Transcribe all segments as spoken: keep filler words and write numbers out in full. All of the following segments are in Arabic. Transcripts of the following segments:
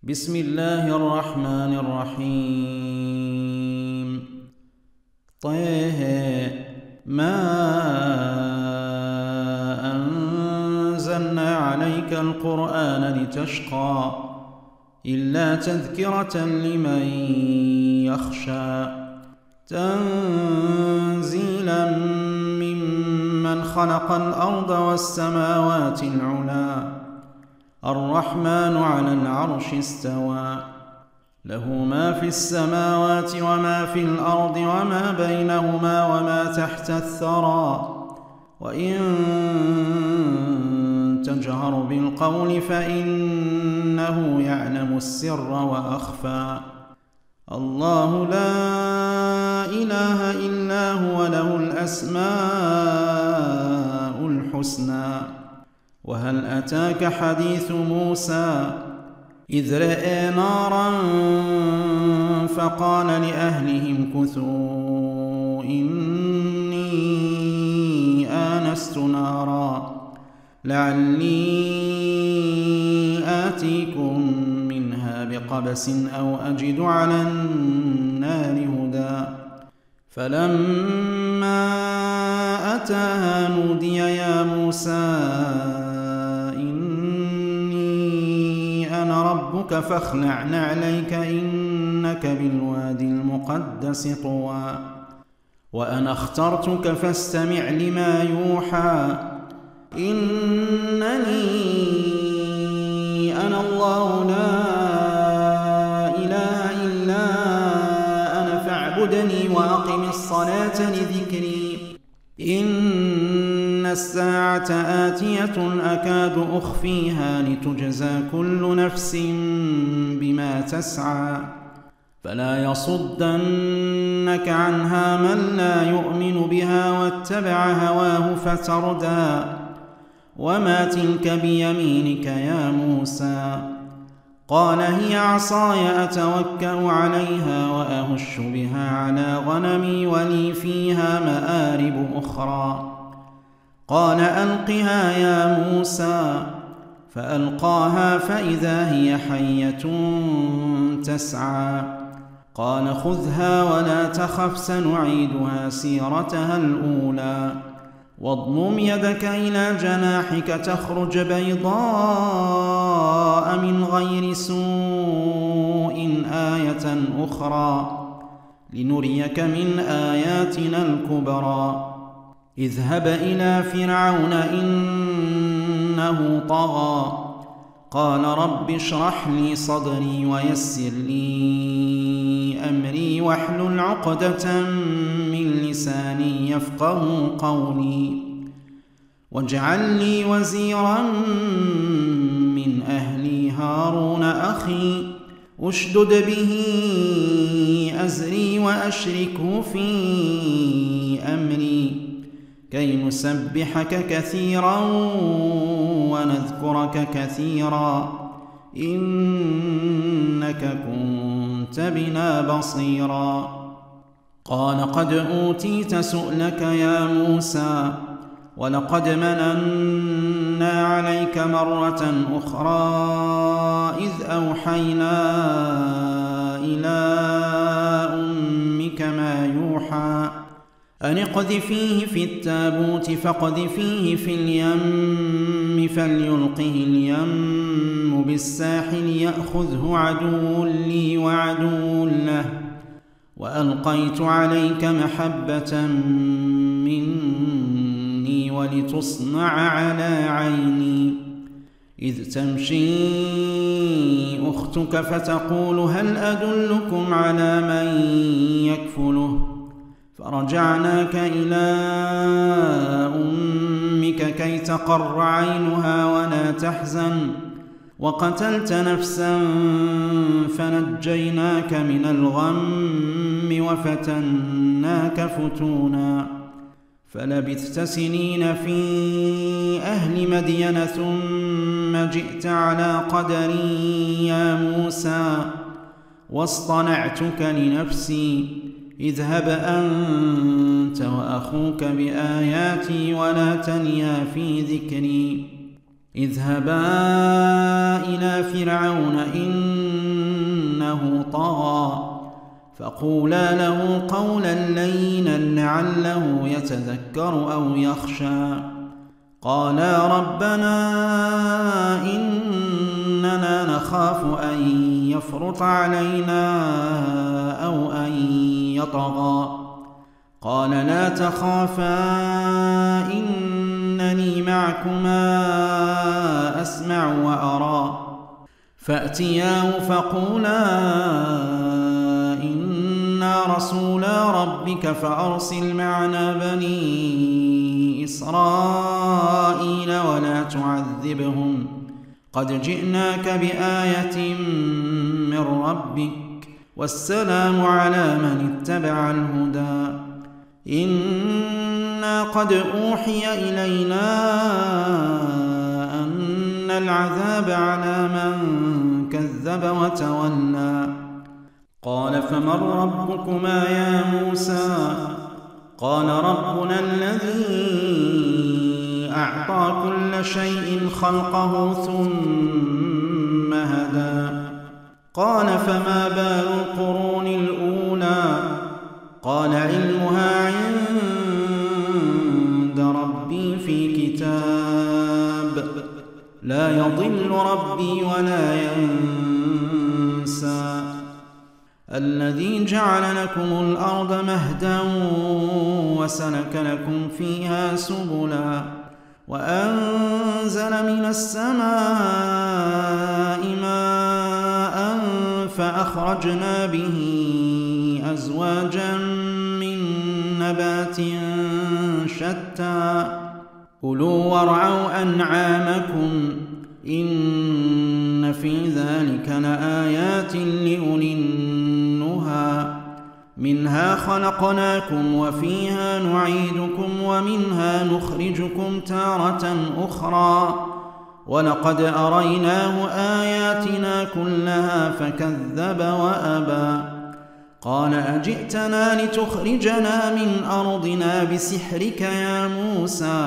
بسم الله الرحمن الرحيم. طه ما أنزلنا عليك القرآن لتشقى إلا تذكرة لمن يخشى تنزيلا ممن خلق الأرض والسماوات العلى الرحمن على العرش استوى له ما في السماوات وما في الأرض وما بينهما وما تحت الثرى وإن تجهر بالقول فإنه يعلم السر وأخفى الله لا إله إلا هو له الأسماء الحسنى. وهل أتاك حديث موسى إذ رأى نارا فقال لأهلهم كثوا إني آنست نارا لعلي آتيكم منها بقبس أو أجد على النار هدى فلما أتاها نودي يا موسى ربك فاخلع نعليك إنك بالوادي المقدس طوى وأنا اخترتك فاستمع لما يوحى إنني أنا الله لا إله إلا أنا فاعبدني وأقم الصلاة لذكري إن الساعة آتية أكاد أخفيها لتجزى كل نفس بما تسعى فلا يصدنك عنها من لا يؤمن بها واتبع هواه فتردى وما تلك بيمينك يا موسى قال هي عصاي أتوكأ عليها وأهش بها على غنمي ولي فيها مآرب أخرى قال ألقها يا موسى فألقاها فإذا هي حية تسعى قال خذها ولا تخف سنعيدها سيرتها الأولى واضمم يدك إلى جناحك تخرج بيضاء من غير سوء آية أخرى لنريك من آياتنا الكبرى اذهب إلى فرعون إنه طغى قال رب اشرح لي صدري ويسر لي أمري واحلل عقدة من لساني يفقه قولي واجعل لي وزيرا من أهلي هارون أخي اشدد به أزري وأشركه في أمري كي نسبحك كثيرا ونذكرك كثيرا إنك كنت بنا بصيرا قال قد أوتيت سؤلك يا موسى ولقد مننا عليك مرة أخرى إذ أوحينا إلى أمك ما يوحى أن اقذفيه في التابوت فاقذفيه في اليم فليلقه اليم بالساحل يأخذه عدو لي وعدو له وألقيت عليك محبة مني ولتصنع على عيني إذ تمشي أختك فتقول هل أدلكم على من يكفله فرجعناك إلى أمك كي تقر عينها ولا تحزن وقتلت نفسا فنجيناك من الغم وفتناك فتونا فلبثت سنين في أهل مدين ثم جئت على قدري يا موسى واصطنعتك لنفسي اذهب أنت وأخوك بآياتي ولا تنيا في ذكري اذهبا إلى فرعون إن إنه طغى فقولا له قولا لينا لعله يتذكر أو يخشى قالا ربنا إننا نخاف أن يفرط علينا أو أن يطغى قال لا تخافا إنني معكما أسمع وأرى فأتياه فقولا إنا رسولا ربك فأرسل معنا بني إسرائيل ولا تعذبهم قد جئناك بآية من ربك والسلام على من اتبع الهدى إنا قد أوحي إلينا أن العذاب على من كذب وتولى قال فمن ربكما يا موسى قال ربنا الذي أعطى كل شيء خلقه ثم هدى قال فما بال القرون الأولى قال علمها عند ربي في كتاب لا يضل ربي ولا ينسى الذي جعل لكم الأرض مهدا وسلك لكم فيها سبلا وأنزل من السماء ماء فأخرجنا به أزواجا من نبات شتى كلوا وارعوا أنعامكم إن في ذلك لآيات لأولي النهى منها خلقناكم وفيها نعيدكم ومنها نخرجكم تارة أخرى ولقد أريناه آياتنا كلها فكذب وأبى قال أجئتنا لتخرجنا من أرضنا بسحرك يا موسى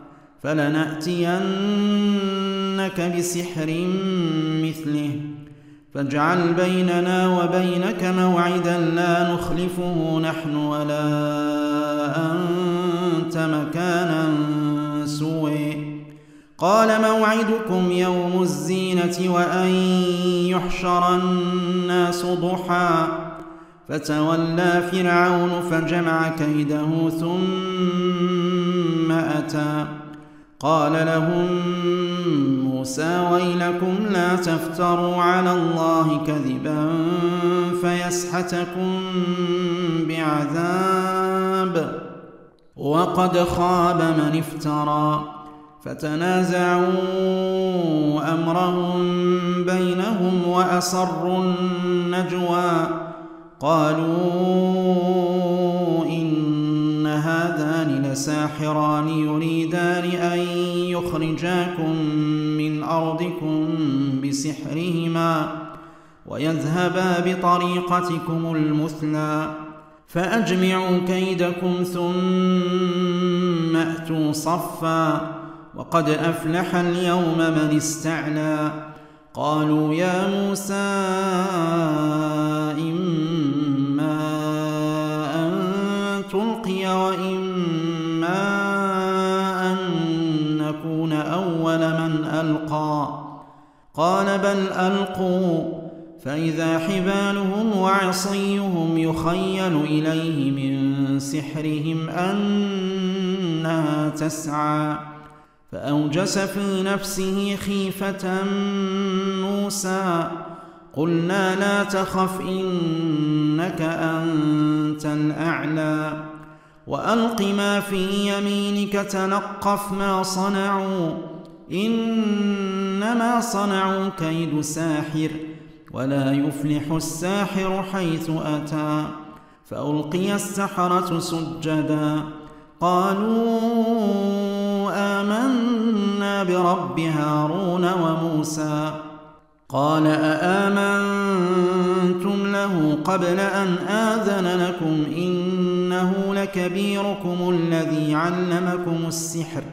فلنأتينك بسحر مثله فاجعل بيننا وبينك موعدا لا نخلفه نحن ولا أنت مكانا سوى قال موعدكم يوم الزينة وأن يحشر الناس ضحى فتولى فرعون فجمع كيده ثم أتى قال لهم موسى ويلكم لا تفتروا على الله كذبا فيسحتكم بعذاب وقد خاب من افترى فتنازعوا أمرهم بينهم وأسروا النجوى قالوا إن هذان لساحران يريدان أن يخرجاكم من أرضكم بسحرهما ويذهبا بطريقتكم المثلى فأجمعوا كيدكم ثم أتوا صفا وقد أفلح اليوم من استعلى قالوا يا موسى إما أن تلقي وإما أن نكون أول من ألقى قال بل ألقوا فإذا حبالهم وعصيهم يخيل إليه من سحرهم أنها تسعى فأوجس في نفسه خيفة موسى قلنا لا تخف إنك أنت الأعلى وألق ما في يمينك تلقف ما صنعوا إنما صنعوا كيد ساحر ولا يفلح الساحر حيث أتى فألقي السحرة سجدا قالوا آمنا برب هارون وموسى قال أآمنتم له قبل أن آذن لكم إنه لكبيركم الذي علمكم السحر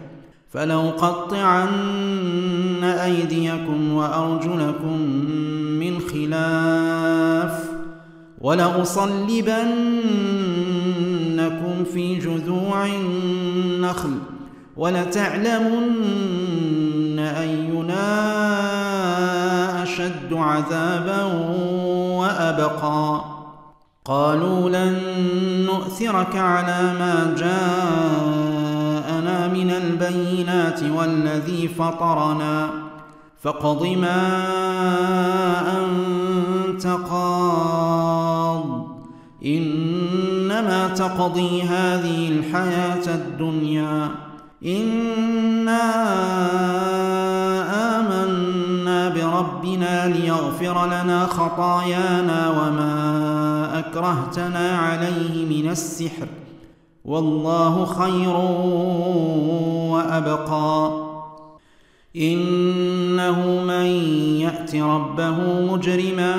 فلأقطعن أيديكم وأرجلكم من خلاف ولأصلبنكم في جذوع النخل ولتعلمن أينا أشد عذابا وأبقى. قالوا لن نؤثرك على ما جاءنا من البينات والذي فطرنا فاقض ما أنت قاض إنما تقضي هذه الحياة الدنيا إنا آمنا بربنا ليغفر لنا خطايانا وما أكرهتنا عليه من السحر والله خير وأبقى. إنه من يأت ربه مجرما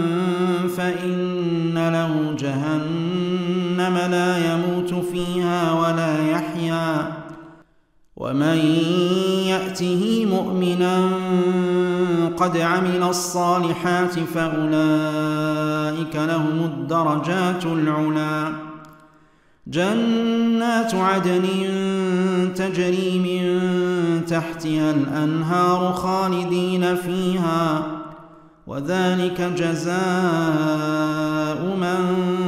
فإن له جهنم لا يموت فيها ولا يحيا ومن يأته مؤمنا قد عمل الصالحات فأولئك لهم الدرجات العلى. جنات عدن تجري من تحتها الأنهار خالدين فيها وذلك جزاء من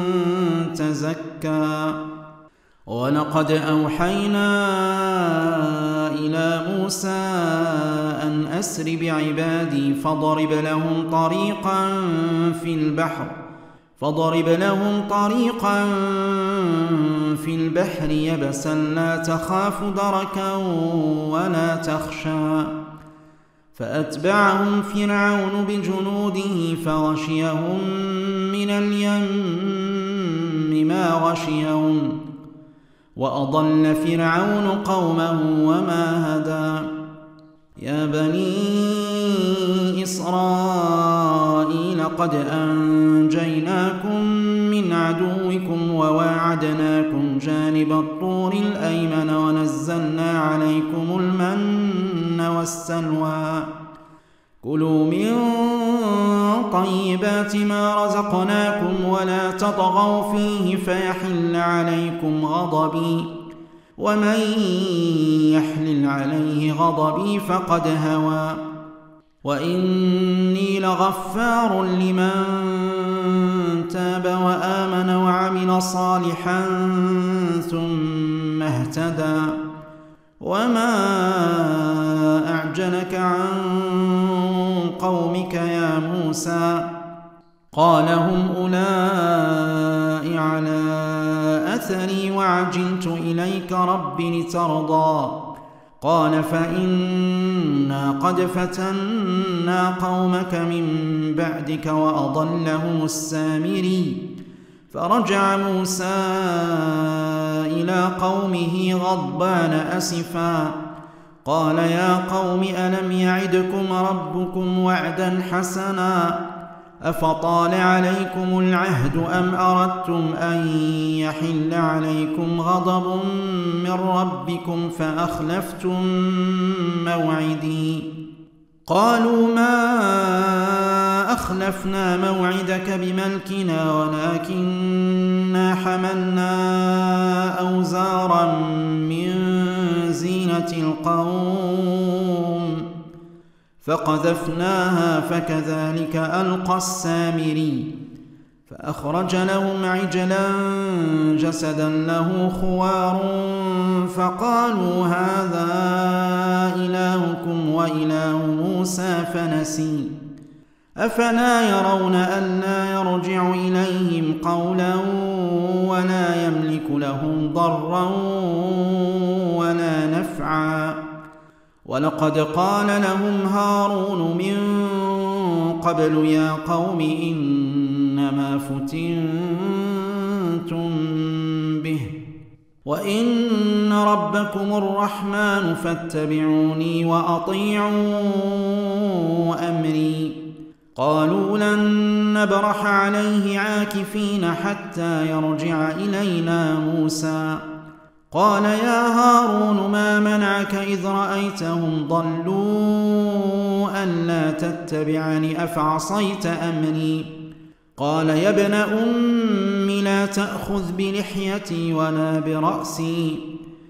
تزكى. ولقد أوحينا إلى موسى أن أسر بعبادي فاضرب لهم طريقا في البحر فاضرب لهم طريقا في البحر يبسا لا تخاف دركا ولا تخشى. فأتبعهم فرعون بجنوده فغشيهم من اليم ما غشيهم وأضل فرعون قومه وما هدى. يا بني إسرائيل قد أنجيناكم من عدوكم وواعدناكم جانب الطور الأيمن ونزلنا عليكم المن والسلوى كلوا من طيبات ما رزقناكم ولا تطغوا فيه فيحل عليكم غضبي ومن يحلل عليه غضبي فقد هوى. وإني لغفار لمن تاب وآمن وعمل صالحا ثم اهتدى. وما أعجلك عن قومك يا موسى قال هم أولئك على أثري وعجلت إليك رب لترضى. قال فإنا قد فتنا قومك من بعدك وأضلهم السامري. فرجع موسى إلى قومه غضبان أسفا قال يا قوم ألم يعدكم ربكم وعدا حسنا أفطال عليكم العهد أم أردتم أن يحل عليكم غضب من ربكم فأخلفتم موعدي. قالوا ما أخلفنا موعدك بملكنا ولكننا حملنا أوزارا من زينة القوم فقذفناها فكذلك ألقى السامري. فأخرج لهم عجلا جسدا له خوار فقالوا هذا إلهكم وإله موسى فنسي. أفلا يرون ألا يرجع إليهم قولا ولا يملك لهم ضرا ولا نفعا. ولقد قال لهم هارون من قبل يا قوم إنما فتنتم به وإن ربكم الرحمن فاتبعوني وأطيعوا أمري. قالوا لن نبرح عليه عاكفين حتى يرجع إلينا موسى. قال يا هارون ما منعك إذ رأيتهم ضلوا ألا تتبعني أفعصيت أمري. قال يا ابن أم لا تأخذ بلحيتي ولا برأسي،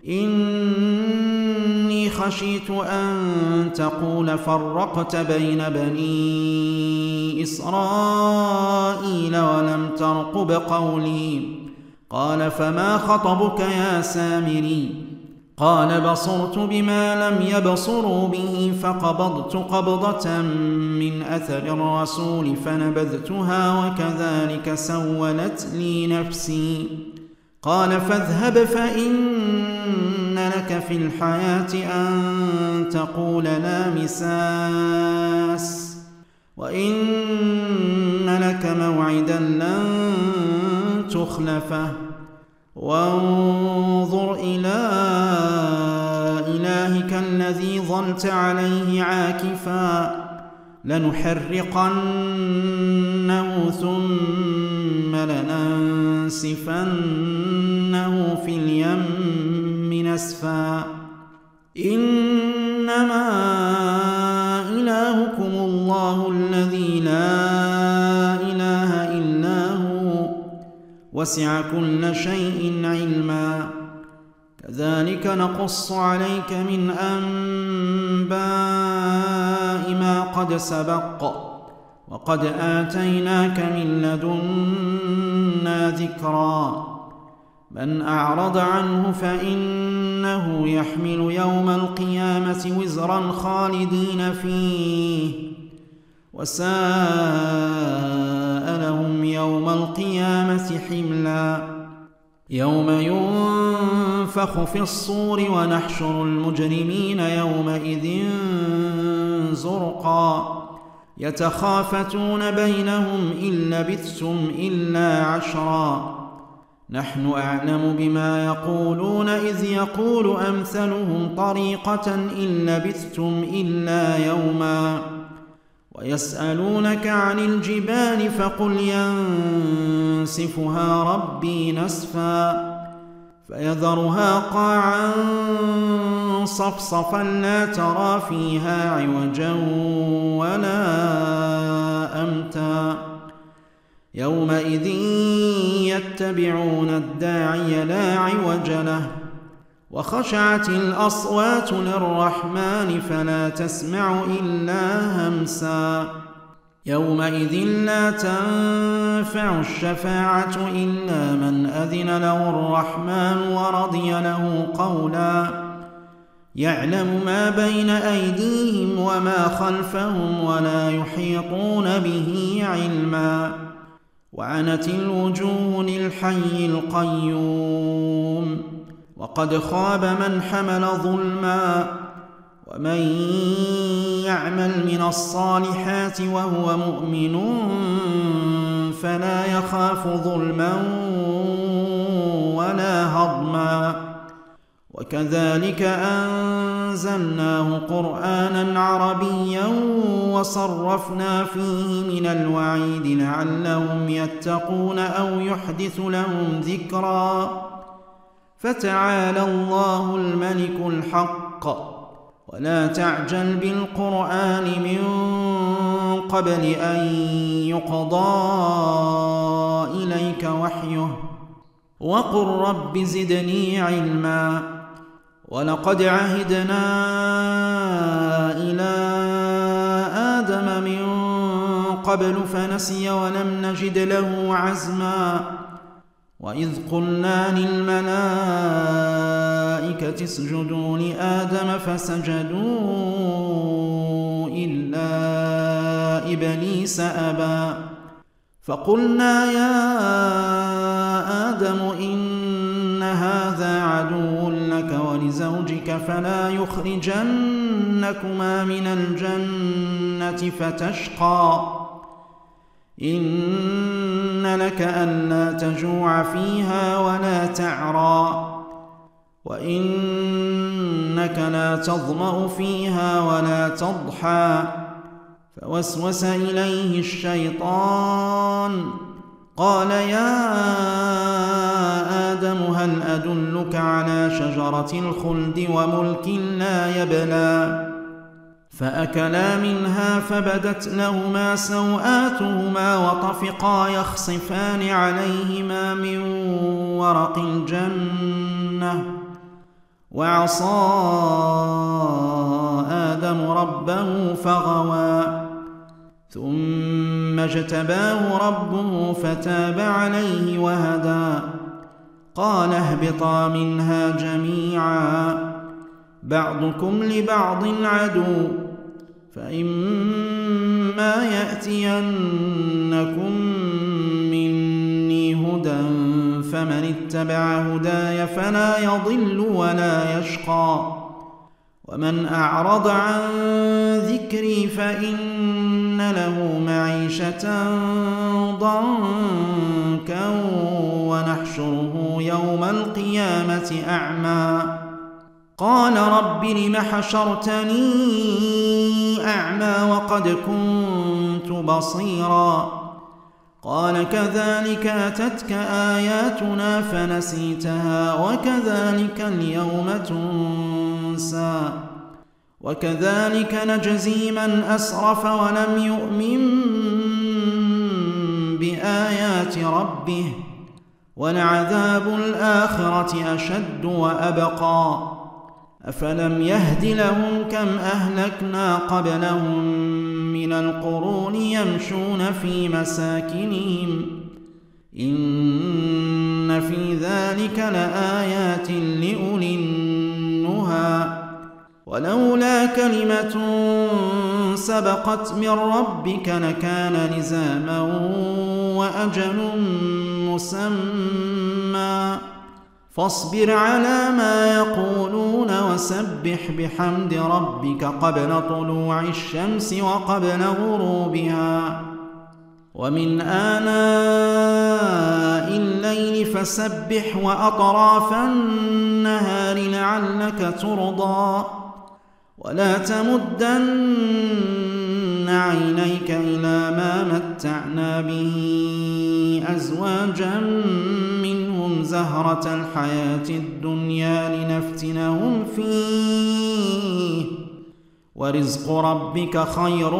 إني خشيت أن تقول فرقت بين بني إسرائيل ولم ترقب قولي. قال فما خطبك يا سامري؟ قال بصرت بما لم يبصروا به فقبضت قبضة من أثر الرسول فنبذتها وكذلك سولت لي نفسي. قال فاذهب فإن لك في الحياة أن تقول لا مساس، وإن لك موعدا لن تخلفه، وانظر إلى إلهك الذي ظلت عليه عاكفا لنحرقنه ثم لننسفنه في اليم نسفا. إنما إلهكم الله الذي لا إله إلا هو وسع كل شيء علما. كذلك نقص عليك من أنباء ما قد سبق، وقد آتيناك من لدنا ذكرا. من أعرض عنه فإنه يحمل يوم القيامة وزرا خالدين فيه، وساء لهم يوم القيامة حملا. يوم ينفخ في الصور ونحشر المجرمين يومئذ زرقا يتخافتون بينهم إن لبثتم إلا عشرا نحن أعلم بما يقولون إذ يقول أمثلهم طريقة إن لبثتم إلا يوما ويسألونك عن الجبال فقل ينسفها ربي نسفا فيذرها قاعا صفصفا لا ترى فيها عوجا ولا أمتا يومئذ يتبعون الداعي لا عوج له وخشعت الأصوات للرحمن فلا تسمع إلا همسا يومئذ لا تنفع الشفاعة إلا من أذن له الرحمن ورضي له قولا يعلم ما بين أيديهم وما خلفهم ولا يحيطون به علما وعنت الوجوه للحي القيوم وقد خاب من حمل ظلما ومن يعمل من الصالحات وهو مؤمن فلا يخاف ظلما ولا هضما وكذلك أنزلناه قرآنا عربيا وصرفنا فيه من الوعيد لعلهم يتقون أو يحدث لهم ذكرا فتعالى الله الملك الحق ولا تعجل بالقرآن من قبل أن يقضى إليك وحيه وقل رب زدني علما ولقد عهدنا إلى آدم من قبل فنسي ولم نجد له عزما وإذ قلنا للملائكة اسجدوا لآدم فسجدوا إلا إبليس أبى فقلنا يا آدم إن هذا عدو لك ولزوجك فلا يخرجنكما من الجنة فتشقى إن لك ألا تجوع فيها ولا تعرى وإنك لا تظمأ فيها ولا تضحى فوسوس إليه الشيطان قال يا آدم هل أدلك على شجرة الخلد وملك لا يبلى فأكلا منها فبدت لهما سوآتهما وطفقا يخصفان عليهما من ورق الجنة وعصى آدم ربه فغوى ثم اجتباه ربه فتاب عليه وهدى قال اهبطا منها جميعا بعضكم لبعض عدو فإما يأتينكم مني هدى فمن اتبع هداي فلا يضل ولا يشقى ومن أعرض عن ذكري فإن له معيشة ضنكا ونحشره يوم القيامة أعمى قال رب لم حشرتني أعمى وقد كنت بصيرا قال كذلك أتتك آياتنا فنسيتها وكذلك اليوم تنسى وكذلك نجزي من أسرف ولم يؤمن بآيات ربه ولعذاب الآخرة أشد وأبقى أفلم يهد لهم كم أهلكنا قبلهم من القرون يمشون في مساكنهم إن في ذلك لآيات لأولي النهى ولولا كلمة سبقت من ربك لكان لزاما وأجل مسمى فاصبر على ما يقولون وسبح بحمد ربك قبل طلوع الشمس وقبل غروبها ومن آناء الليل فسبح وأطراف النهار لعلك ترضى ولا تمدن عينيك إلى ما متعنا به أزواجا منهم زهرة الحياة الدنيا لنفتنهم فيه ورزق ربك خير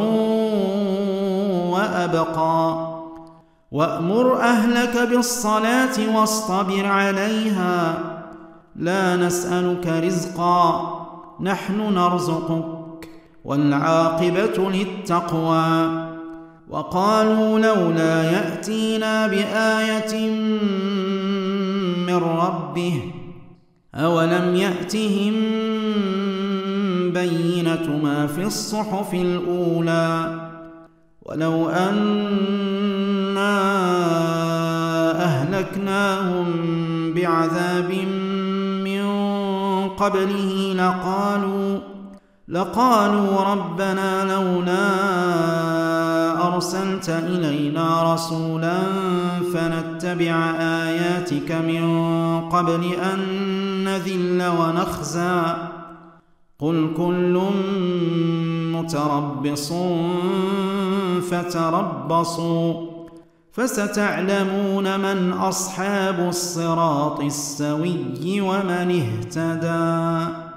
وأبقى وأمر أهلك بالصلاة واصطبر عليها لا نسألك رزقا نحن نرزقك والعاقبة للتقوى وقالوا لولا يأتينا بآية من ربه أولم يأتهم بينة ما في الصحف الأولى ولو أنا أهلكناهم بعذاب من قبله لقالوا لقالوا ربنا لولا أرسلت إلينا رسولا فنتبع آياتك من قبل أن نذل ونخزى قل كل متربص فتربصوا فستعلمون من أصحاب الصراط السوي ومن اهتدى.